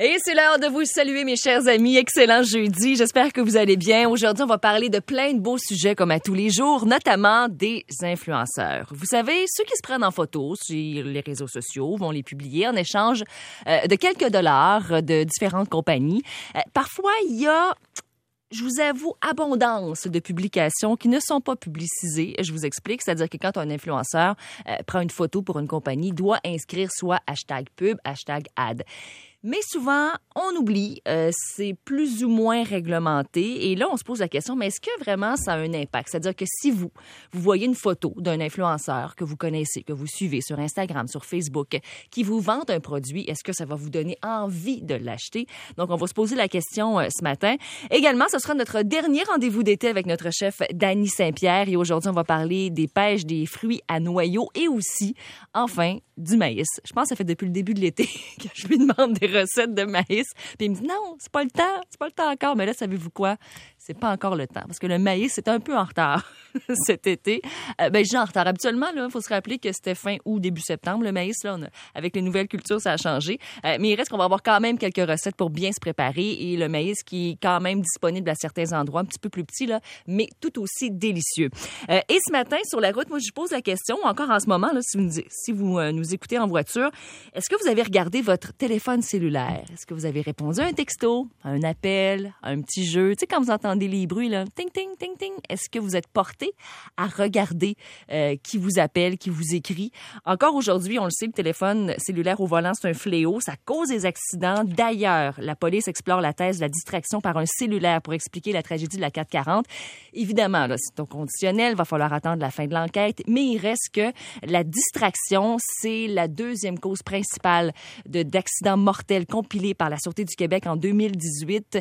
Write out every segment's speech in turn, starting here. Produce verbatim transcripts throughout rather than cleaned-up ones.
Et c'est l'heure de vous saluer, mes chers amis. Excellent jeudi. J'espère que vous allez bien. Aujourd'hui, on va parler de plein de beaux sujets comme à tous les jours, notamment des influenceurs. Vous savez, ceux qui se prennent en photo sur les réseaux sociaux vont les publier en échange euh, de quelques dollars de différentes compagnies. Euh, parfois, il y a... Je vous avoue, abondance de publications qui ne sont pas publicisées. Je vous explique, c'est-à-dire que quand un influenceur euh, prend une photo pour une compagnie, il doit inscrire soit hashtag pub, hashtag ad. Mais souvent, on oublie, euh, c'est plus ou moins réglementé. Et là, on se pose la question, mais est-ce que vraiment ça a un impact? C'est-à-dire que si vous, vous voyez une photo d'un influenceur que vous connaissez, que vous suivez sur Instagram, sur Facebook, qui vous vante un produit, est-ce que ça va vous donner envie de l'acheter? Donc, on va se poser la question euh, ce matin. Également, ce sera notre dernier rendez-vous d'été avec notre chef Dany Saint-Pierre. Et aujourd'hui, on va parler des pêches, des fruits à noyaux et aussi, enfin, du maïs. Je pense que ça fait depuis le début de l'été que je lui demande des recettes de maïs. Puis il me dit non, c'est pas le temps, c'est pas le temps encore. Mais là, savez-vous quoi? C'est pas encore le temps parce que le maïs, c'est un peu en retard cet été. Euh, ben, j'ai en retard. Habituellement, là, il faut se rappeler que c'était fin août, début septembre. Le maïs, là, on a, avec les nouvelles cultures, ça a changé. Euh, mais il reste qu'on va avoir quand même quelques recettes pour bien se préparer et le maïs qui est quand même disponible à certains endroits, un petit peu plus petit, là, mais tout aussi délicieux. Euh, et ce matin, sur la route, moi, je pose la question, encore en ce moment, là, si vous, si vous euh, nous écoutez en voiture, est-ce que vous avez regardé votre téléphone cellulaire? Est-ce que vous avez répondu à un texto, à un appel, à un petit jeu? Tu sais, quand vous entendez les bruits, là, ting, ting, ting, ting, est-ce que vous êtes porté à regarder euh, qui vous appelle, qui vous écrit? Encore aujourd'hui, on le sait, le téléphone cellulaire au volant, c'est un fléau. Ça cause des accidents. D'ailleurs, la police explore la thèse de la distraction par un cellulaire pour expliquer la tragédie de la quatre quarante. Évidemment, là, c'est au conditionnel, il va falloir attendre la fin de l'enquête, mais il reste que la distraction, c'est la deuxième cause principale de, d'accidents mortels compilés par la Sûreté du Québec en deux mille dix-huit.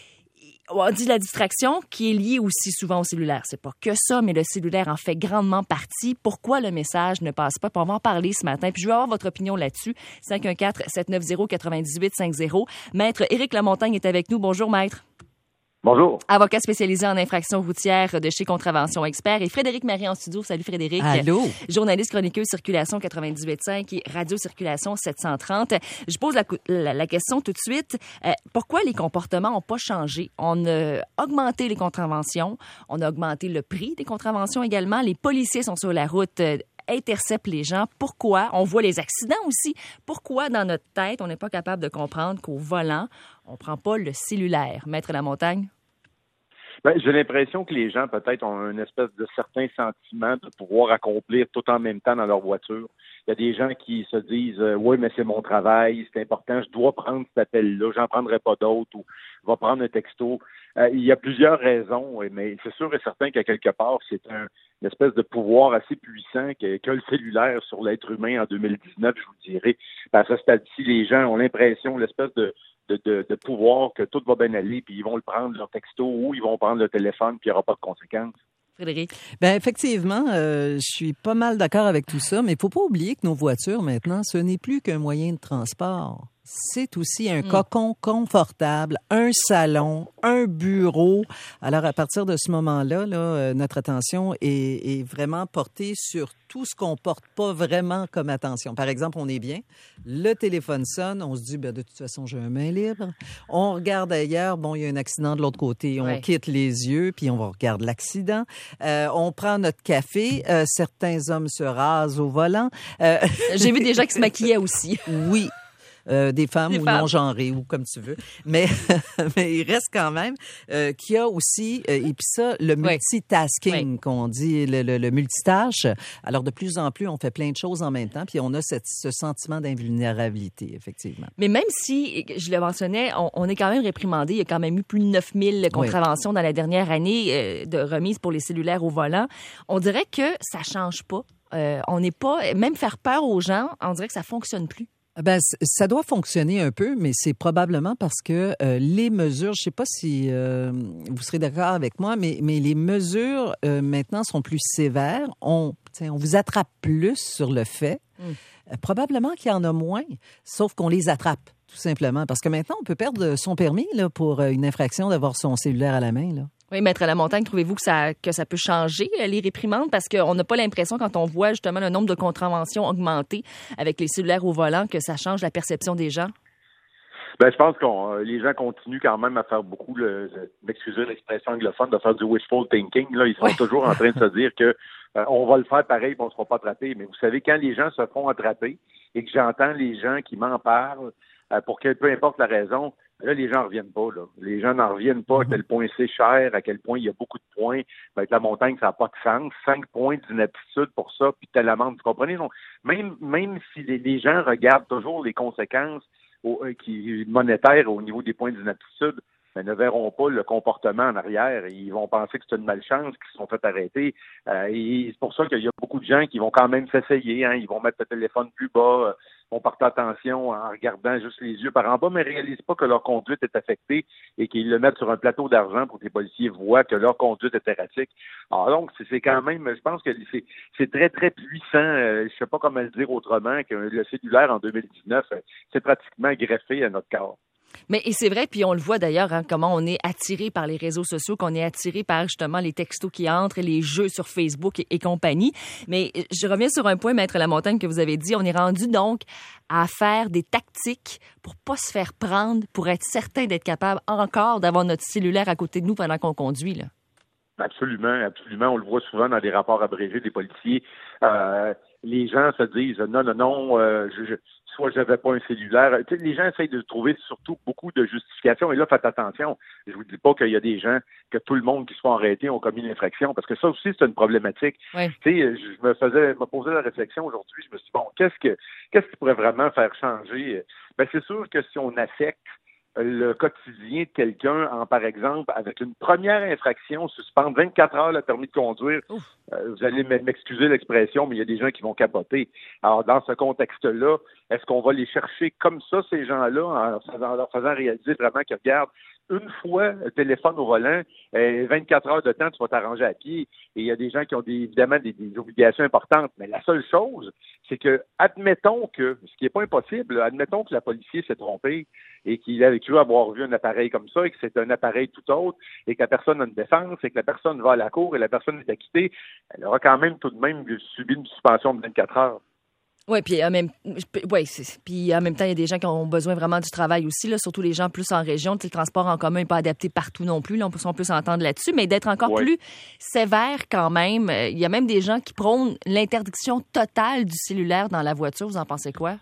On dit la distraction qui est liée aussi souvent au cellulaire. C'est pas que ça, mais le cellulaire en fait grandement partie. Pourquoi le message ne passe pas? Puis on va en parler ce matin. Puis je veux avoir votre opinion là-dessus. cinq un quatre, sept neuf zéro, neuf huit cinq zéro. Maître Éric Lamontagne est avec nous. Bonjour, maître. Bonjour. Avocat spécialisé en infractions routières de chez Contravention Expert. Et Frédéric Marie en studio. Salut Frédéric. Allô. Journaliste chroniqueuse Circulation quatre-vingt-dix-huit virgule cinq et Radio Circulation sept cent trente. Je pose la, la, la question tout de suite. Euh, pourquoi les comportements n'ont pas changé? On a augmenté les contraventions. On a augmenté le prix des contraventions également. Les policiers sont sur la route, euh, interceptent les gens. Pourquoi? On voit les accidents aussi. Pourquoi, dans notre tête, on n'est pas capable de comprendre qu'au volant, on ne prend pas le cellulaire? Maître Lamontagne? Ben, j'ai l'impression que les gens, peut-être, ont une espèce de certain sentiment de pouvoir accomplir tout en même temps dans leur voiture. Il y a des gens qui se disent euh, « Oui, mais c'est mon travail, c'est important, je dois prendre cet appel-là, j'en prendrai pas d'autres ou je vais prendre un texto. Euh, » Il y a plusieurs raisons, mais c'est sûr et certain qu'à quelque part, c'est un, une espèce de pouvoir assez puissant que, que le cellulaire sur l'être humain en deux mille dix-neuf, je vous dirais. À ce stade-ci, les gens ont l'impression, l'espèce de De, de, de pouvoir que tout va bien aller, puis ils vont le prendre, leur texto, ou ils vont prendre le téléphone, puis il n'y aura pas de conséquences. Frédéric? Ben effectivement, euh, je suis pas mal d'accord avec tout ça, mais il faut pas oublier que nos voitures, maintenant, ce n'est plus qu'un moyen de transport. C'est aussi un mmh. cocon confortable, un salon, un bureau. Alors, à partir de ce moment-là, là, notre attention est, est vraiment portée sur tout ce qu'on porte pas vraiment comme attention. Par exemple, on est bien, le téléphone sonne, on se dit, ben, de toute façon, j'ai un main libre. On regarde ailleurs, bon, il y a un accident de l'autre côté, on ouais. quitte les yeux, puis on va regarder l'accident. Euh, on prend notre café, euh, certains hommes se rasent au volant. Euh... J'ai vu des gens qui se maquillaient aussi. Oui. Euh, des femmes des ou femmes. non-genrées ou comme tu veux. Mais, mais il reste quand même euh, qu'il y a aussi, euh, et puis ça, le multitasking oui. qu'on dit, le, le, le multitâche. Alors, de plus en plus, on fait plein de choses en même temps, puis on a cette, ce sentiment d'invulnérabilité, effectivement. Mais même si, je le mentionnais, on, on est quand même réprimandé. Il y a quand même eu plus de neuf mille contraventions oui. dans la dernière année euh, de remise pour les cellulaires au volant. On dirait que ça change pas. Euh, on n'est pas... Même faire peur aux gens, on dirait que ça fonctionne plus. Ben, ça doit fonctionner un peu, mais c'est probablement parce que euh, les mesures, je sais pas si euh, vous serez d'accord avec moi, mais, mais les mesures euh, maintenant sont plus sévères. On, on vous attrape plus sur le fait. Mm. Euh, probablement qu'il y en a moins, sauf qu'on les attrape, tout simplement. Parce que maintenant, on peut perdre son permis là, pour une infraction d'avoir son cellulaire à la main, là. Oui, Maître Lamontagne, trouvez-vous que ça, que ça peut changer les réprimandes? Parce qu'on n'a pas l'impression, quand on voit justement le nombre de contraventions augmenter avec les cellulaires au volant, que ça change la perception des gens. Ben, je pense que les gens continuent quand même à faire beaucoup, le, m'excuser l'expression anglophone, de faire du wishful thinking. Là, ils sont ouais. toujours en train de se dire que euh, on va le faire pareil, puis on ne se fera pas attraper. Mais vous savez, quand les gens se font attraper et que j'entends les gens qui m'en parlent, euh, pour que peu importe la raison, là, les gens ne reviennent pas. Là. Les gens n'en reviennent pas à quel point c'est cher, à quel point il y a beaucoup de points. Avec la montagne, ça n'a pas de sens. Cinq points d'inaptitude pour ça, puis telle amende, vous comprenez? Donc, même, même si les, les gens regardent toujours les conséquences Au, qui monétaires au niveau des points d'inaptitude, mais ne verront pas le comportement en arrière. Ils vont penser que c'est une malchance, qu'ils se sont fait arrêter. Euh, et c'est pour ça qu'il y a beaucoup de gens qui vont quand même s'essayer. Hein. Ils vont mettre le téléphone plus bas, vont porter attention en regardant juste les yeux par en bas, mais ne réalisent pas que leur conduite est affectée et qu'ils le mettent sur un plateau d'argent pour que les policiers voient que leur conduite est erratique. Alors donc, c'est, c'est quand même, je pense que c'est, c'est très, très puissant. Euh, je sais pas comment le dire autrement que le cellulaire en deux mille dix-neuf, c'est pratiquement greffé à notre corps. Mais et c'est vrai, puis on le voit d'ailleurs, hein, comment on est attiré par les réseaux sociaux, qu'on est attiré par justement les textos qui entrent, les jeux sur Facebook et, et compagnie. Mais je reviens sur un point, Maître Lamontagne, que vous avez dit. On est rendu donc à faire des tactiques pour pas se faire prendre, pour être certain d'être capable encore d'avoir notre cellulaire à côté de nous pendant qu'on conduit, là. Absolument, absolument. On le voit souvent dans des rapports abrégés des policiers. Euh, les gens se disent non, non, non, euh, je, je, soit j'avais pas un cellulaire. Tu sais, les gens essayent de trouver surtout beaucoup de justifications. Et là, faites attention. Je vous dis pas qu'il y a des gens, que tout le monde qui se font arrêter ont commis une infraction, parce que ça aussi, c'est une problématique. Oui. Tu sais, je me faisais, me posais la réflexion aujourd'hui. Je me suis dit, bon, qu'est-ce que, qu'est-ce qui pourrait vraiment faire changer? Ben, c'est sûr que si on affecte le quotidien de quelqu'un en, par exemple, avec une première infraction, suspendre vingt-quatre heures le permis de conduire, euh, vous allez m'excuser l'expression, mais il y a des gens qui vont capoter. Alors, dans ce contexte-là, est-ce qu'on va les chercher comme ça, ces gens-là, en, en leur faisant réaliser vraiment qu'ils regardent une fois le téléphone au volant, euh, vingt-quatre heures de temps, tu vas t'arranger à pied. Et il y a des gens qui ont des, évidemment des, des obligations importantes. Mais la seule chose, c'est que, admettons que, ce qui n'est pas impossible, admettons que la policier s'est trompée et qu'il a cru avoir vu un appareil comme ça et que c'est un appareil tout autre et que la personne a une défense et que la personne va à la cour et la personne est acquittée, elle aura quand même tout de même subi une suspension de vingt-quatre heures. Oui, puis en même, ouais, puis en même temps, il y a des gens qui ont besoin vraiment du travail aussi, là, surtout les gens plus en région. Le transport en commun n'est pas adapté partout non plus. Là, on peut, on peut s'entendre là-dessus, mais d'être encore ouais. plus sévère quand même. Il y a même des gens qui prônent l'interdiction totale du cellulaire dans la voiture. Vous en pensez quoi?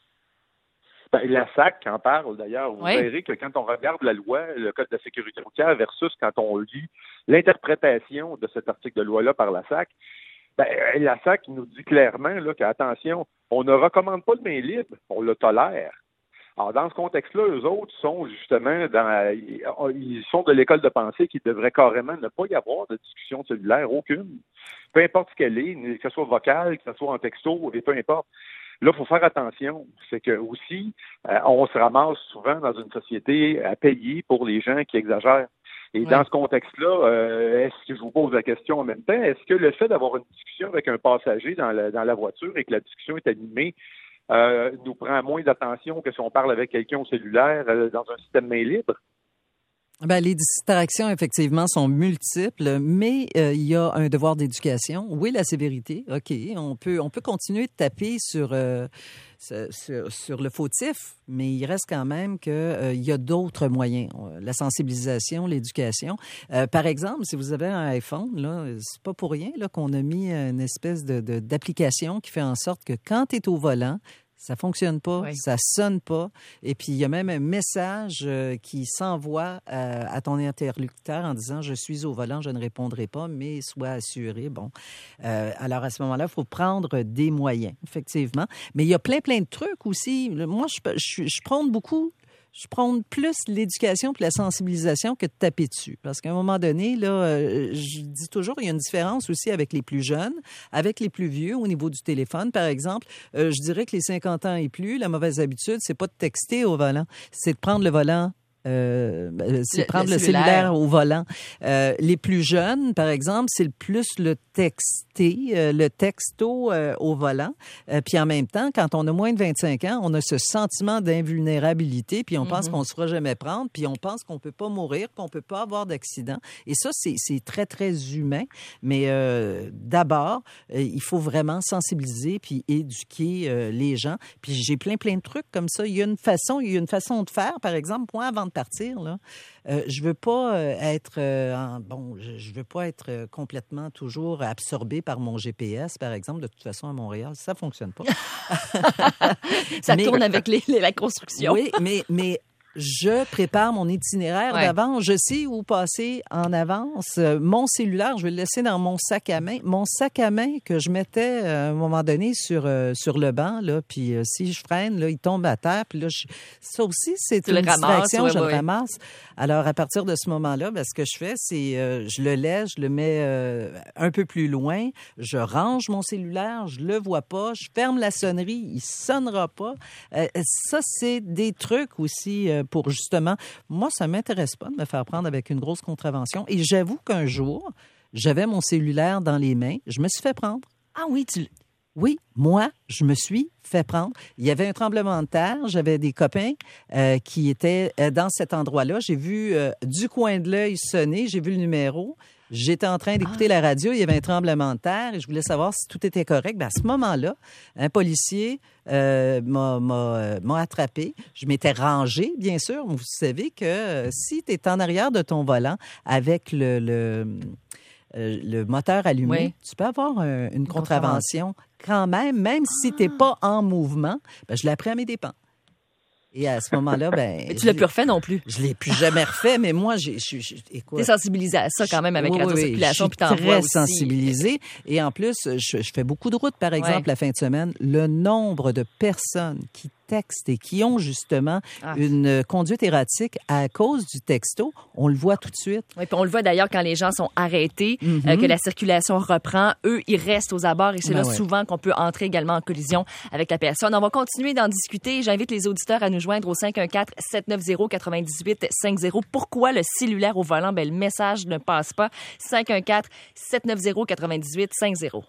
Ben, la S A C en parle d'ailleurs. Vous oui. verrez que quand on regarde la loi, le Code de la sécurité routière versus quand on lit l'interprétation de cet article de loi-là par la S A C, ben, la S A C nous dit clairement là, qu'attention, on ne recommande pas le main libre, on le tolère. Alors, dans ce contexte-là, eux autres sont justement dans ils sont de l'école de pensée qu'il devrait carrément ne pas y avoir de discussion cellulaire, aucune. Peu importe ce qu'elle est, que ce soit vocale, que ce soit en texto, et peu importe. Là, il faut faire attention. C'est que aussi, euh, on se ramasse souvent dans une société à payer pour les gens qui exagèrent. Et ouais. dans ce contexte-là, euh, est-ce que je vous pose la question en même temps, est-ce que le fait d'avoir une discussion avec un passager dans la, dans la voiture et que la discussion est animée euh, nous prend moins d'attention que si on parle avec quelqu'un au cellulaire euh, dans un système main libre? Ben, les distractions, effectivement, sont multiples, mais euh, il y a un devoir d'éducation. Oui, la sévérité, OK. On peut, on peut continuer de taper sur, euh, sur, sur le fautif, mais il reste quand même qu'il euh, y a d'autres moyens. La sensibilisation, l'éducation. Euh, par exemple, si vous avez un iPhone, là, c'est pas pour rien là, qu'on a mis une espèce de, de, d'application qui fait en sorte que quand tu es au volant, ça fonctionne pas, oui. ça sonne pas. Et puis, il y a même un message euh, qui s'envoie euh, à ton interlocuteur en disant « Je suis au volant, je ne répondrai pas, mais sois assuré. » Bon, euh, alors à ce moment-là, il faut prendre des moyens, effectivement. Mais il y a plein, plein de trucs aussi. Moi, je, je, je prône beaucoup... Je prône plus l'éducation et la sensibilisation que de taper dessus. Parce qu'à un moment donné, là, euh, je dis toujours, il y a une différence aussi avec les plus jeunes, avec les plus vieux au niveau du téléphone, par exemple. Euh, je dirais que les cinquante ans et plus, la mauvaise habitude, c'est pas de texter au volant, c'est de prendre le volant Euh, c'est le, prendre le le cellulaire. cellulaire au volant. Euh, les plus jeunes, par exemple, c'est le plus le texter, euh, le texto euh, au volant. Euh, puis en même temps, quand on a moins de vingt-cinq ans, on a ce sentiment d'invulnérabilité, puis on mm-hmm. pense qu'on ne se fera jamais prendre, puis on pense qu'on peut pas mourir, qu'on peut pas avoir d'accident. Et ça, c'est, c'est très, très humain. Mais euh, d'abord, euh, il faut vraiment sensibiliser puis éduquer euh, les gens. Puis j'ai plein, plein de trucs comme ça. Il y a une façon, il y a une façon de faire. Par exemple, moi, avant de partir, là, euh, je veux pas euh, être euh, en, bon, je, je veux pas être euh, complètement toujours absorbé par mon G P S, par exemple. De toute façon, à Montréal, ça fonctionne pas. Ça mais, tourne avec les, les, la construction. Oui, mais mais je prépare mon itinéraire ouais. d'avance. Je sais où passer en avance. Mon cellulaire, je vais le laisser dans mon sac à main. Mon sac à main que je mettais à un moment donné sur euh, sur le banc, là, puis euh, si je freine, là, il tombe à terre. Puis là, je... ça aussi, c'est tu une le distraction. Ramasses, ouais, je ouais. le ramasse. Alors, à partir de ce moment-là, ben, ce que je fais, c'est euh, je le laisse, je le mets euh, un peu plus loin. Je range mon cellulaire, je le vois pas. Je ferme la sonnerie, il sonnera pas. Euh, ça, c'est des trucs aussi euh, pour justement, moi, ça m'intéresse pas de me faire prendre avec une grosse contravention. Et j'avoue qu'un jour, j'avais mon cellulaire dans les mains, je me suis fait prendre. Ah oui, tu... Oui, moi, je me suis fait prendre. Il y avait un tremblement de terre, j'avais des copains euh, qui étaient euh, dans cet endroit-là. J'ai vu euh, du coin de l'œil sonner, j'ai vu le numéro. J'étais en train d'écouter ah. la radio, il y avait un tremblement de terre et je voulais savoir si tout était correct. Bien, à ce moment-là, un policier euh, m'a, m'a, euh, m'a attrapé. Je m'étais rangé, bien sûr. Vous savez que euh, si tu es en arrière de ton volant avec le, le, euh, le moteur allumé, oui. tu peux avoir un, une, une contravention quand même, même ah. si tu n'es pas en mouvement. Ben, je l'ai appris à mes dépens. Et à ce moment-là, ben. Mais tu l'as plus refait non plus. Je l'ai plus jamais refait, mais moi, j'ai, je, je, écoute. T'es sensibilisé à ça quand même avec oui, Radio oui, Circulation, puis t'en très aussi. sensibilisé. Et en plus, je, je fais beaucoup de routes, par exemple, ouais. la fin de semaine. Le nombre de personnes qui textent et qui ont justement ah. une conduite erratique à cause du texto, on le voit tout de suite. Oui, puis on le voit d'ailleurs quand les gens sont arrêtés, mm-hmm. euh, que la circulation reprend, eux, ils restent aux abords et c'est ben là ouais. souvent qu'on peut entrer également en collision avec la personne. On va continuer d'en discuter. J'invite les auditeurs à nous joindre au cinq un quatre, sept neuf zéro, neuf huit cinq zéro. Pourquoi le cellulaire au volant? Ben, le message ne passe pas. cinq un quatre, sept neuf zéro, neuf huit cinq zéro.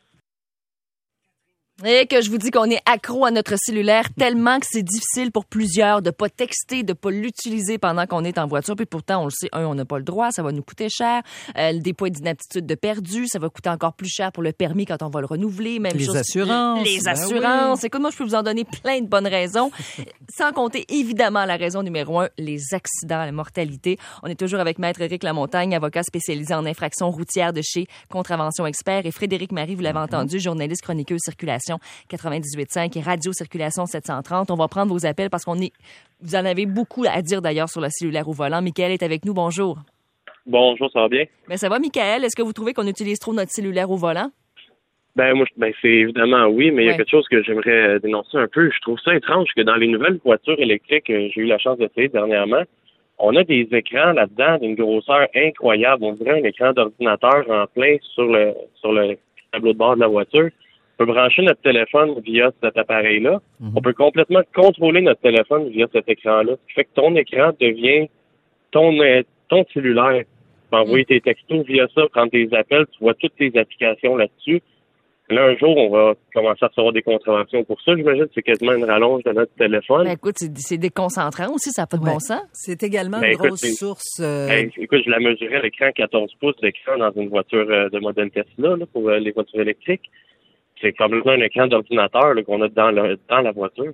Et que je vous dis qu'on est accro à notre cellulaire tellement que c'est difficile pour plusieurs de pas texter, de pas l'utiliser pendant qu'on est en voiture. Puis pourtant, on le sait, un, on n'a pas le droit, ça va nous coûter cher. Euh, des points d'inaptitude de perdu, ça va coûter encore plus cher pour le permis quand on va le renouveler. Même les chose. Assurances. Les assurances. Ben oui. Écoute, moi, je peux vous en donner plein de bonnes raisons. Sans compter, évidemment, la raison numéro un, les accidents, la mortalité. On est toujours avec Maître Éric Lamontagne, avocat spécialisé en infractions routières de chez Contravention Expert. Et Frédéric Marie, vous l'avez entendu, journaliste chroniqueuse circulation quatre-vingt-dix-huit cinq et Radio Circulation sept cent trente. On va prendre vos appels parce qu'on est... Vous en avez beaucoup à dire d'ailleurs sur le cellulaire au volant. Michael est avec nous. Bonjour. Bonjour, ça va bien? Ben ça va, Michael. Est-ce que vous trouvez qu'on utilise trop notre cellulaire au volant? Ben moi, ben c'est évidemment oui, mais il ouais. y a quelque chose que j'aimerais dénoncer un peu. Je trouve ça étrange que dans les nouvelles voitures électriques que j'ai eu la chance d'essayer dernièrement, on a des écrans là-dedans d'une grosseur incroyable. On dirait un écran d'ordinateur en plein sur le sur le tableau de bord de la voiture. On peut brancher notre téléphone via cet appareil-là. Mm-hmm. On peut complètement contrôler notre téléphone via cet écran-là. Ce qui fait que ton écran devient ton, ton cellulaire. Tu peux envoyer mm. tes textos via ça, prendre tes appels, tu vois toutes tes applications là-dessus. Là, un jour, on va commencer à recevoir des contraventions pour ça. J'imagine que c'est quasiment une rallonge de notre téléphone. Ben écoute, c'est, c'est déconcentrant aussi, ça n'a pas de ouais. bon sens. C'est également ben, une écoute, grosse c'est, source... Euh... Ben, écoute, je la mesurais, l'écran quatorze pouces d'écran dans une voiture euh, de modèle Tesla là, pour euh, les voitures électriques. C'est complètement un écran d'ordinateur là, qu'on a dans, le, dans la voiture.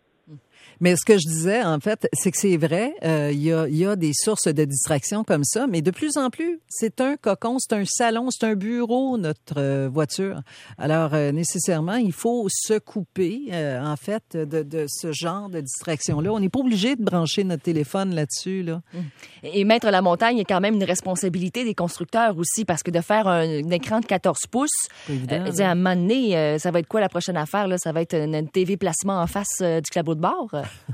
Mais ce que je disais, en fait, c'est que c'est vrai, euh, il y a, il y a des sources de distraction comme ça, mais de plus en plus, c'est un cocon, c'est un salon, c'est un bureau, notre euh, voiture. Alors, euh, nécessairement, il faut se couper, euh, en fait, de, de ce genre de distraction-là. On n'est pas obligé de brancher notre téléphone là-dessus, là. Et Maître Lamontagne, il y a quand même une responsabilité des constructeurs aussi, parce que de faire un, un écran de quatorze pouces, évident, euh, à un moment donné, euh, ça va être quoi la prochaine affaire, là? Ça va être une, une T V placement en face euh, du clapot de bord?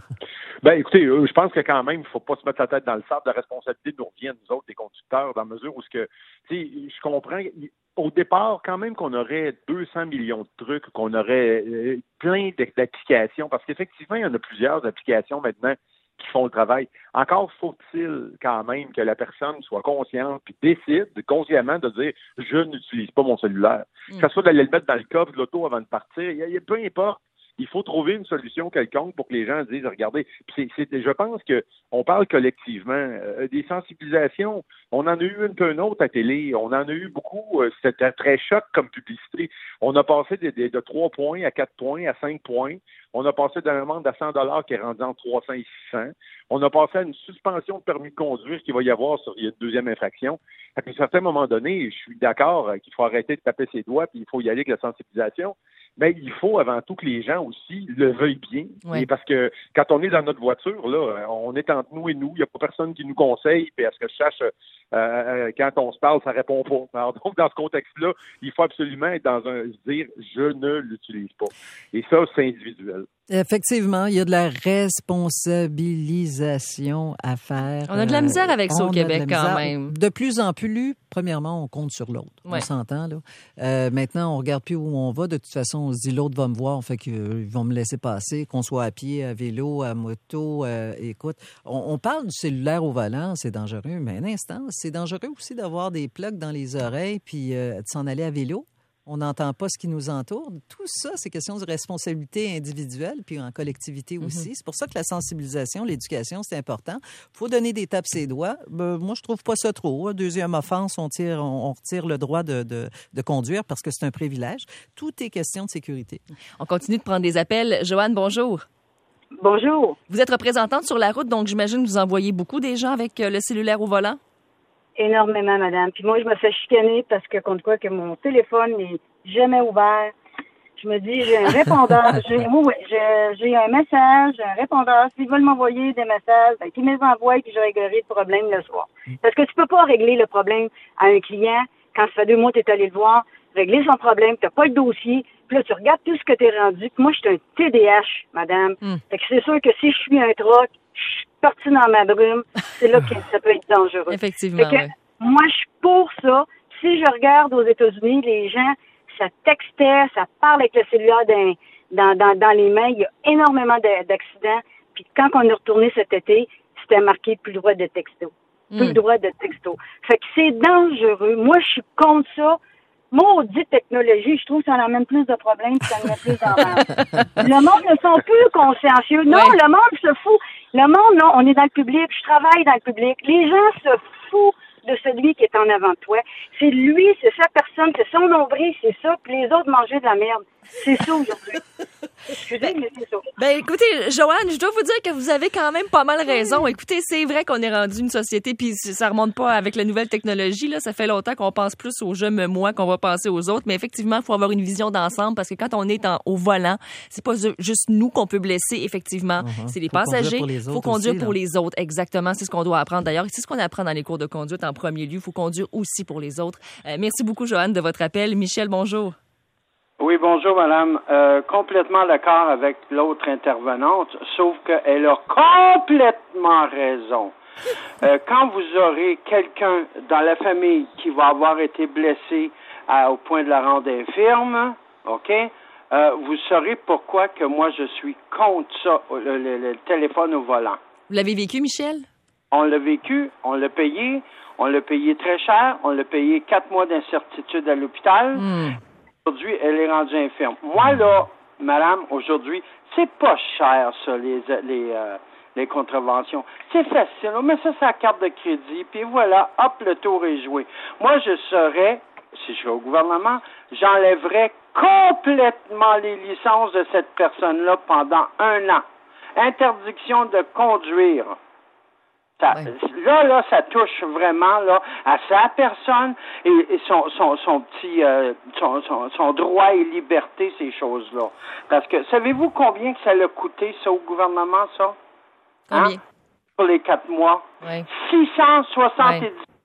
Ben, écoutez, je pense que quand même, il ne faut pas se mettre la tête dans le sable. La responsabilité nous revient, nous autres, des conducteurs, dans la mesure où ce que, tu sais, je comprends, au départ, quand même qu'on aurait deux cents millions de trucs, qu'on aurait euh, plein d'applications, parce qu'effectivement, il y en a plusieurs applications maintenant qui font le travail. Encore faut-il quand même que la personne soit consciente puis décide consciemment de dire « je n'utilise pas mon cellulaire mm. ». Que ce soit d'aller le mettre dans le coffre de l'auto avant de partir, il y a, peu importe. Il faut trouver une solution quelconque pour que les gens disent, regardez, c'est, c'est, je pense que on parle collectivement euh, des sensibilisations. On en a eu une peu une autre à télé. On en a eu beaucoup. Euh, c'était très choc comme publicité. On a passé de, de, de trois points à quatre points à cinq points. On a passé d'une amende à cent dollars qui est rendue entre trois cents et six cents. On a passé à une suspension de permis de conduire qu'il va y avoir sur une deuxième infraction. À un certain moment donné, je suis d'accord qu'il faut arrêter de taper ses doigts puis il faut y aller avec la sensibilisation. Mais il faut avant tout que les gens aussi le veuillent bien. Ouais. Et parce que quand on est dans notre voiture, là, on est entre nous et nous. Il n'y a pas personne qui nous conseille. Puis à ce que je sache, euh, quand on se parle, ça répond pas. Alors donc, dans ce contexte-là, il faut absolument être dans un dire « je ne l'utilise pas ». Et ça, c'est individuel. Effectivement, il y a de la responsabilisation à faire. On a de la misère avec ça on au Québec quand même. De plus en plus, premièrement, on compte sur l'autre. Ouais. On s'entend, là. Euh, maintenant, on regarde plus où on va. De toute façon, on se dit l'autre va me voir, fait qu'ils vont me laisser passer, qu'on soit à pied, à vélo, à moto. Euh, écoute, on, on parle du cellulaire au volant, c'est dangereux, mais un instant, c'est dangereux aussi d'avoir des plugs dans les oreilles puis euh, de s'en aller à vélo. On n'entend pas ce qui nous entoure. Tout ça, c'est question de responsabilité individuelle puis en collectivité aussi. Mm-hmm. C'est pour ça que la sensibilisation, l'éducation, c'est important. Il faut donner des tapes ses doigts. Ben, moi, je trouve pas ça trop. Deuxième offense, on, tire, on, on retire le droit de, de, de conduire parce que c'est un privilège. Tout est question de sécurité. On continue de prendre des appels. Joanne, bonjour. Bonjour. Vous êtes représentante sur la route, donc j'imagine que vous envoyez beaucoup des gens avec le cellulaire au volant? Énormément, madame. Puis moi, je me fais chicaner parce que, contre quoi, que mon téléphone n'est jamais ouvert. Je me dis, j'ai un répondeur. j'ai, oui, oui, j'ai, j'ai un message, j'ai un répondeur. S'ils veulent m'envoyer des messages, ben, qu'ils me les envoient et puis je réglerai le problème le soir. Parce que tu peux pas régler le problème à un client quand ça fait deux mois que tu es allé le voir, régler son problème, tu n'as pas le dossier, puis là, tu regardes tout ce que tu es rendu. Puis moi, je suis un T D A H, madame. Mm. Fait que c'est sûr que si je suis un troc, je suis partie dans ma brume, c'est là que ça peut être dangereux. Effectivement, fait que, oui. Moi, je suis pour ça. Si je regarde aux États-Unis, les gens, ça textait, ça parle avec le cellulaire dans, dans, dans, dans les mains. Il y a énormément de, d'accidents. Puis quand on est retourné cet été, c'était marqué plus le droit de texto. Plus mm. le droit de texto. Fait que c'est dangereux. Moi, je suis contre ça. Maudite technologie, je trouve que ça en amène plus de problèmes que ça en met plus d'en Le monde ne sont plus consciencieux. Non, ouais. Le monde se fout. Le monde, non, on est dans le public. Je travaille dans le public. Les gens se foutent de celui qui est en avant de toi. C'est lui, c'est sa personne, c'est son nombril, c'est ça, puis les autres manger de la merde. C'est ça aujourd'hui. Excusez, mais c'est ça. Ben écoutez, Joanne, je dois vous dire que vous avez quand même pas mal raison. Écoutez, c'est vrai qu'on est rendu une société, puis ça remonte pas avec la nouvelle technologie, là. Ça fait longtemps qu'on pense plus aux je, me, moi qu'on va penser aux autres, mais effectivement, il faut avoir une vision d'ensemble parce que quand on est en, au volant, c'est pas juste nous qu'on peut blesser, effectivement. Uh-huh. C'est les faut passagers. Il faut conduire aussi, pour les autres. Exactement. C'est ce qu'on doit apprendre. D'ailleurs, c'est ce qu'on apprend dans les cours de conduite en premier lieu. Il faut conduire aussi pour les autres. Euh, merci beaucoup, Joanne, de votre appel. Michel, bonjour. Oui, bonjour, madame. Euh, complètement d'accord avec l'autre intervenante, sauf qu'elle a complètement raison. Euh, quand vous aurez quelqu'un dans la famille qui va avoir été blessé à, au point de la rendre infirme, OK, euh, vous saurez pourquoi que moi, je suis contre ça, le, le, le téléphone au volant. Vous l'avez vécu, Michel? On l'a vécu, on l'a payé, on l'a payé très cher, on l'a payé quatre mois d'incertitude à l'hôpital. Mm. Aujourd'hui, elle est rendue infirme. Moi, là, madame, aujourd'hui, c'est pas cher, ça, les les euh, les contraventions. C'est facile. On met ça sur la carte de crédit, puis voilà, hop, le tour est joué. Moi, je serais, si je serais au gouvernement, j'enlèverais complètement les licences de cette personne-là pendant un an. Interdiction de conduire. Ça, ouais. Là, là, ça touche vraiment là à sa personne et, et son, son, son petit, euh, son, son, son droit et liberté, ces choses-là. Parce que savez-vous combien que ça l'a coûté, ça, au gouvernement, ça? Combien? Hein? Pour les quatre mois? Ouais. six cent soixante-dix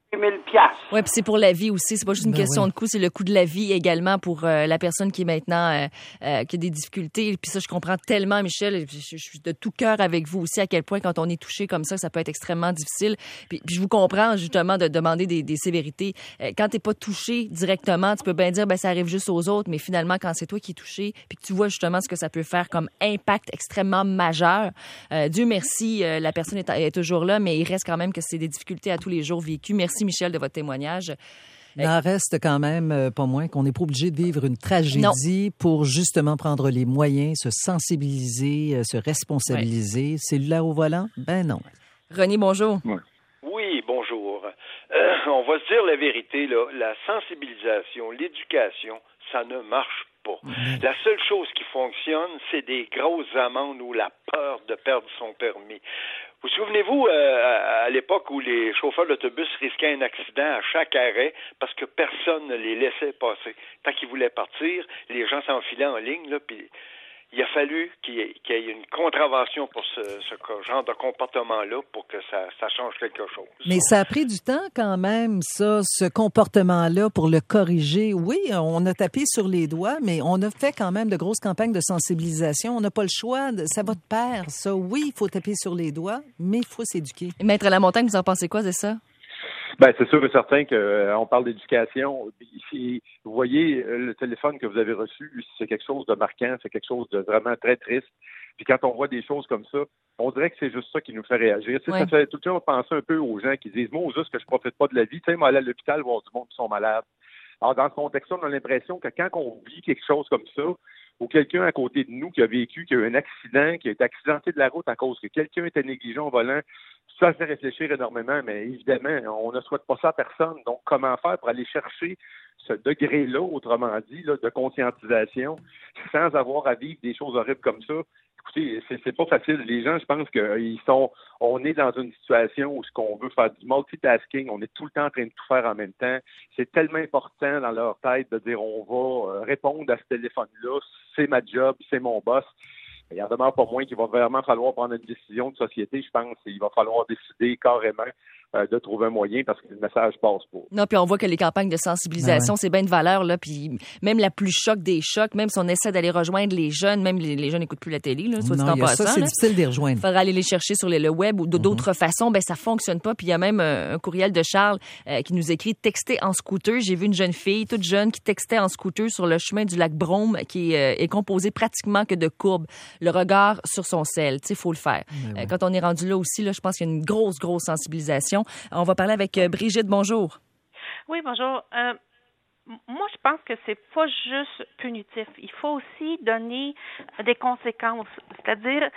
mille piastres. Oui, puis c'est pour la vie aussi. C'est pas juste une ben question oui. de coût, c'est le coût de la vie également pour euh, la personne qui est maintenant euh, euh, qui a des difficultés. Puis ça, je comprends tellement, Michel. Je, je suis de tout cœur avec vous aussi, à quel point quand on est touché comme ça, ça peut être extrêmement difficile. Puis, puis je vous comprends justement de demander des, des sévérités. Euh, quand t'es pas touché directement, tu peux bien dire ben ça arrive juste aux autres, mais finalement quand c'est toi qui es touché, puis que tu vois justement ce que ça peut faire comme impact extrêmement majeur. Euh, Dieu merci, euh, la personne est, est toujours là, mais il reste quand même que c'est des difficultés à tous les jours vécues. Merci Michel de votre témoignage. Il en reste quand même euh, pas moins qu'on n'est pas obligé de vivre une tragédie non. pour justement prendre les moyens, se sensibiliser, euh, se responsabiliser. Ouais. Cellulaire au volant? Ben non. René, bonjour. Ouais. Oui, bonjour. Euh, on va se dire la vérité, là. La sensibilisation, l'éducation, ça ne marche pas. Mmh. La seule chose qui fonctionne, c'est des grosses amendes ou la peur de perdre son permis. Vous souvenez-vous euh, à l'époque où les chauffeurs d'autobus risquaient un accident à chaque arrêt parce que personne ne les laissait passer. Tant qu'ils voulaient partir, les gens s'enfilaient en ligne, là, puis il a fallu qu'il y ait, qu'il y ait une contravention pour ce, ce genre de comportement-là pour que ça, ça change quelque chose. Mais ça a pris du temps quand même, ça, ce comportement-là, pour le corriger. Oui, on a tapé sur les doigts, mais on a fait quand même de grosses campagnes de sensibilisation. On n'a pas le choix. De, ça va de pair, ça. Oui, il faut taper sur les doigts, mais il faut s'éduquer. Maître Lamontagne, vous en pensez quoi, c'est ça? Ben, c'est sûr et certain qu'on euh, parle d'éducation. Ici, vous voyez, le téléphone que vous avez reçu, c'est quelque chose de marquant, c'est quelque chose de vraiment très triste. Puis quand on voit des choses comme ça, on dirait que c'est juste ça qui nous fait réagir. Ouais. Ça fait tout le temps penser un peu aux gens qui disent « Moi, juste que je profite pas de la vie. Tu sais, moi, aller à l'hôpital, voir du monde qui sont malades. » Alors, dans ce contexte-là, on a l'impression que quand on vit quelque chose comme ça, ou quelqu'un à côté de nous qui a vécu, qui a eu un accident, qui a été accidenté de la route à cause que quelqu'un était négligent au volant, ça fait réfléchir énormément, mais évidemment, on ne souhaite pas ça à personne. Donc, comment faire pour aller chercher ce degré-là, autrement dit, là, de conscientisation, sans avoir à vivre des choses horribles comme ça? Écoutez, c'est, c'est pas facile. Les gens, je pense qu'ils sont, on est dans une situation où ce qu'on veut faire du multitasking, on est tout le temps en train de tout faire en même temps. C'est tellement important dans leur tête de dire on va répondre à ce téléphone-là, c'est ma job, c'est mon boss. Il en demeure pas moins qu'il va vraiment falloir prendre une décision de société, je pense. Il va falloir décider carrément euh, de trouver un moyen parce que le message passe pas. Non, puis on voit que les campagnes de sensibilisation, ouais. c'est bien de valeur, là. Puis même la plus choc des chocs, même si on essaie d'aller rejoindre les jeunes, même les, les jeunes n'écoutent plus la télé, là, soit dit en passant. Ça, c'est là. difficile de les rejoindre. Il faudra aller les chercher sur le, le web ou d'autres mm-hmm. façons. Ben ça fonctionne pas. Puis il y a même euh, un courriel de Charles euh, qui nous écrit « Texter en scooter ». J'ai vu une jeune fille, toute jeune, qui textait en scooter sur le chemin du lac Brome, qui euh, est composé pratiquement que de courbes. Le regard sur son sel, tu sais, il faut le faire. Ouais. Euh, quand on est rendu là aussi, là, je pense qu'il y a une grosse, grosse sensibilisation. On va parler avec euh, Brigitte. Bonjour. Oui, bonjour. Euh, moi, je pense que c'est pas juste punitif. Il faut aussi donner des conséquences. C'est-à-dire,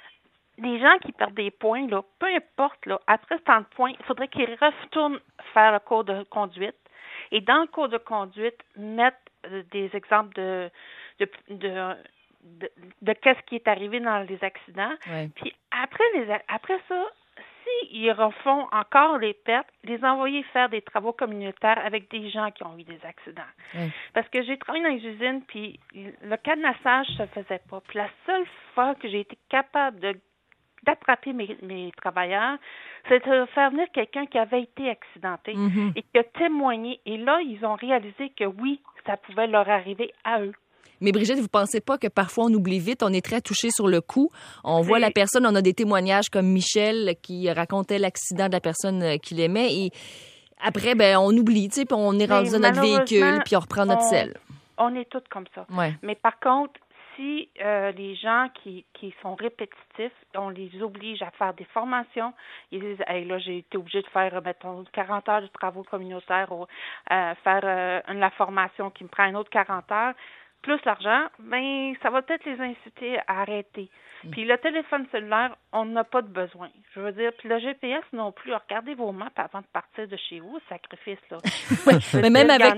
les gens qui perdent des points, là, peu importe, là, après tant de points, il faudrait qu'ils retournent faire le cours de conduite. Et dans le cours de conduite, mettre euh, des exemples de... de, de De, de qu'est-ce qui est arrivé dans les accidents. Ouais. Puis après les après ça, s'ils refont encore les pertes, les envoyer faire des travaux communautaires avec des gens qui ont eu des accidents. Ouais. Parce que j'ai travaillé dans les usines, puis le cadenassage se faisait pas. Puis la seule fois que j'ai été capable de d'attraper mes, mes travailleurs, c'est de faire venir quelqu'un qui avait été accidenté mm-hmm. et qui a témoigné. Et là, ils ont réalisé que oui, ça pouvait leur arriver à eux. Mais Brigitte, vous pensez pas que parfois on oublie vite, on est très touché sur le coup. On voit la personne, on a des témoignages comme Michel qui racontait l'accident de la personne qu'il aimait et après, ben on oublie, tu sais, puis on est rendu dans notre véhicule, puis on reprend notre on, selle. On est toutes comme ça. Ouais. Mais par contre, si euh, les gens qui, qui sont répétitifs, on les oblige à faire des formations, ils disent hey, là, j'ai été obligée de faire, mettons, quarante heures de travaux communautaires ou euh, faire euh, une, la formation qui me prend un autre quarante heures. Plus l'argent, ben ça va peut-être les inciter à arrêter. Mm. Puis le téléphone cellulaire, on n'a pas de besoin. Je veux dire, puis le G P S non plus. Regardez vos maps avant de partir de chez vous, sacrifice, là. Mais même avec...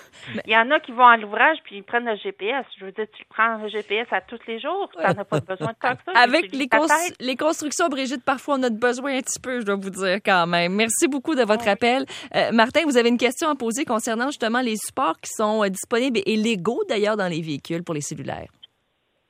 Il y en a qui vont à l'ouvrage puis ils prennent le G P S. Je veux dire, tu prends le G P S à tous les jours, tu n'en as pas besoin de tant que ça. Avec les, cons- les constructions, Brigitte, parfois on a besoin un petit peu, je dois vous dire quand même. Merci beaucoup de votre ouais. appel. Euh, Martin, vous avez une question à poser concernant justement les supports qui sont euh, disponibles et légaux d'ailleurs dans les véhicules pour les cellulaires.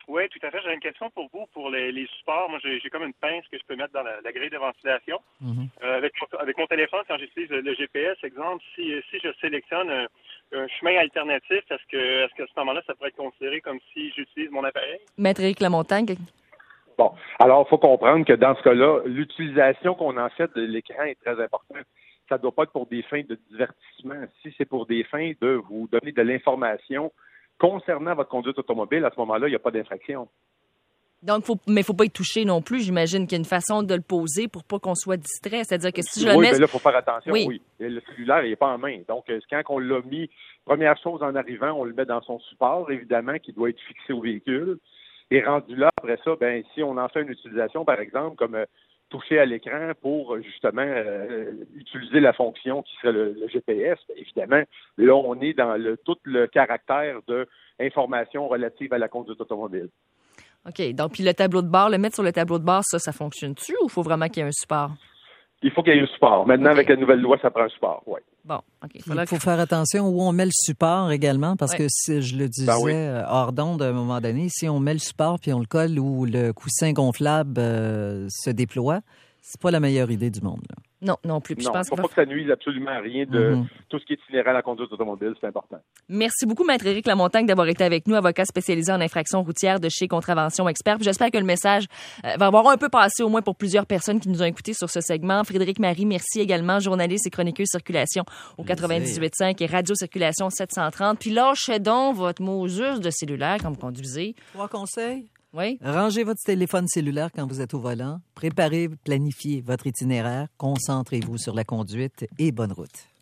Oui, tout à fait. J'ai une question pour vous, pour les, les supports. Moi, j'ai, j'ai comme une pince que je peux mettre dans la, la grille de ventilation. Mm-hmm. Euh, avec, avec mon téléphone, quand j'utilise le, le G P S, exemple, si, si je sélectionne un, un chemin alternatif, est-ce que, est-ce que à ce moment-là, ça pourrait être considéré comme si j'utilise mon appareil? Maître Éric Lamontagne. Bon, alors, il faut comprendre que dans ce cas-là, l'utilisation qu'on en fait de l'écran est très importante. Ça ne doit pas être pour des fins de divertissement. Si c'est pour des fins de vous donner de l'information concernant votre conduite automobile, à ce moment-là, il n'y a pas d'infraction. Donc, faut, mais il ne faut pas y toucher non plus. J'imagine qu'il y a une façon de le poser pour pas qu'on soit distrait. C'est-à-dire que si je oui, le mets... mais là, il faut faire attention, oui. oui. Le cellulaire, il n'est pas en main. Donc, quand on l'a mis, première chose en arrivant, on le met dans son support, évidemment, qui doit être fixé au véhicule. Et rendu là, après ça, ben si on en fait une utilisation, par exemple, comme euh, toucher à l'écran pour, justement, euh, utiliser la fonction qui serait le, le G P S, bien, évidemment, là, on est dans le tout le caractère de information relative à la conduite automobile. OK. Donc, puis le tableau de bord, le mettre sur le tableau de bord, ça, ça fonctionne-tu ou il faut vraiment qu'il y ait un support? Il faut qu'il y ait un support. Maintenant, okay. Avec la nouvelle loi, ça prend un support, oui. Bon, OK. Il faut que... faire attention où on met le support également, parce ouais. que si je le disais ben oui. hors d'onde à un moment donné, si on met le support puis on le colle où le coussin gonflable euh, se déploie, c'est pas la meilleure idée du monde, là. Non, non plus. Puis non, je pense il ne faut pas que ça nuise absolument à rien de mm-hmm. tout ce qui est inhérent à la conduite automobile, c'est important. Merci beaucoup, Maître Éric Lamontagne, d'avoir été avec nous, avocat spécialisé en infractions routières de chez Contravention Expert. Puis j'espère que le message euh, va avoir un peu passé au moins pour plusieurs personnes qui nous ont écoutés sur ce segment. Frédéric Marie, merci également, journaliste et chroniqueuse circulation au quatre-vingt-dix-huit virgule cinq et Radio Circulation sept cent trente. Puis lâchez donc votre mot juste de cellulaire quand vous conduisez. Trois conseils. Oui. Rangez votre téléphone cellulaire quand vous êtes au volant. Préparez, planifiez votre itinéraire. Concentrez-vous sur la conduite et bonne route.